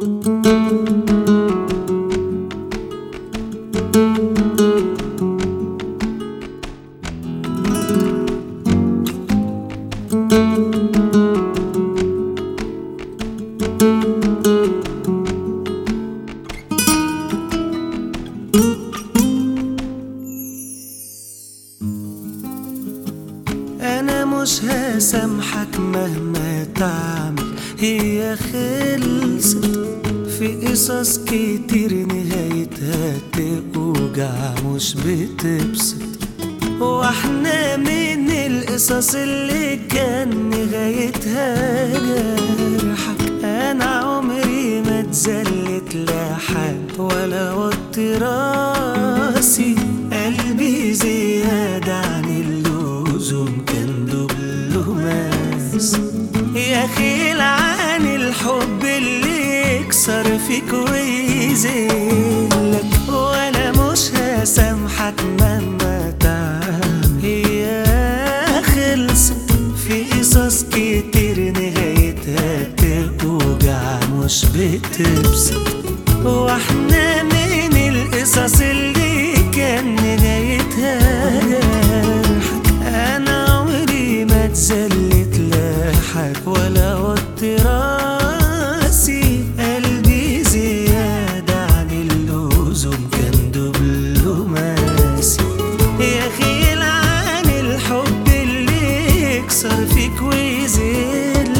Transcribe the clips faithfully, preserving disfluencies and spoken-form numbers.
أنا مش هسامحك مهما تعمل، هي خلصت في قصص كتير نهايتها توجع مش بتبسط. واحنا من القصص اللي كان نهايتها جرحك، أنا عمري ما اتذلت لحد ولا وطي راسي. قلبي زيادة عن اللزوم كان دبلوماس، يا خيل عن الحب اللي يكسر فيك ويذلك. وانا مش هسامحك مهما تعمل، هي خلصت في قصص كتير نهايتها توجع مش بتبسط. واحنا من القصص اللي كان نهايتها جرحك، انا عمري ما اتذلت لحد ولا وطي راسي. قلبي زيادة عن اللزوم كان دبلوماسي، يا خيل عن الحب اللي يكسر فيك ويذلك.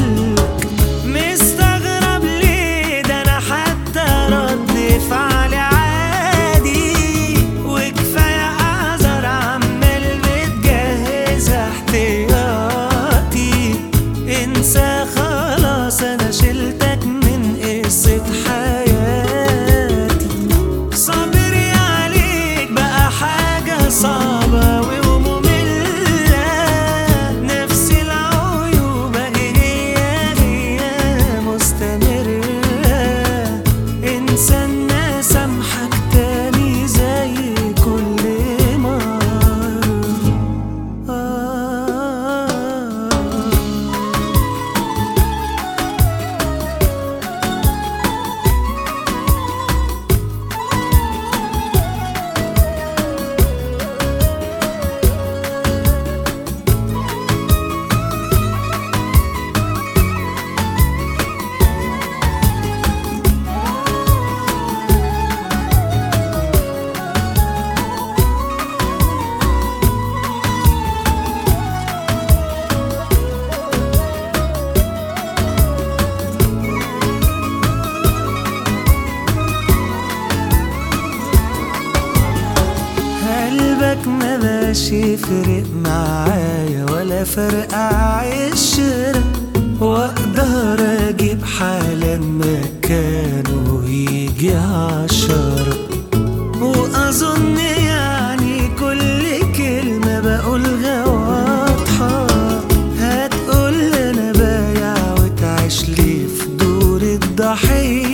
مستغرب ليه ده انا حتى رد فعلي عادي، وكفاية اعذر عمال بتجهز احتياطي. انسى خلاص انا شلتك من قصة حياتي. صبري عليك بقى حاجة صعبة ومملة، نفس العيوب هي هي مستمرة. انسى اني سامحك تاني زي كل مرة. آه قلبك ما بقاش يفرق معايا ولا فرق عشرة، واقدر اجيب حالا مكانه يجي عشرة. واظن يعني كل كلمة بقولها واضحة، هتقول انا بايع وتعيش لي في دور الضحية.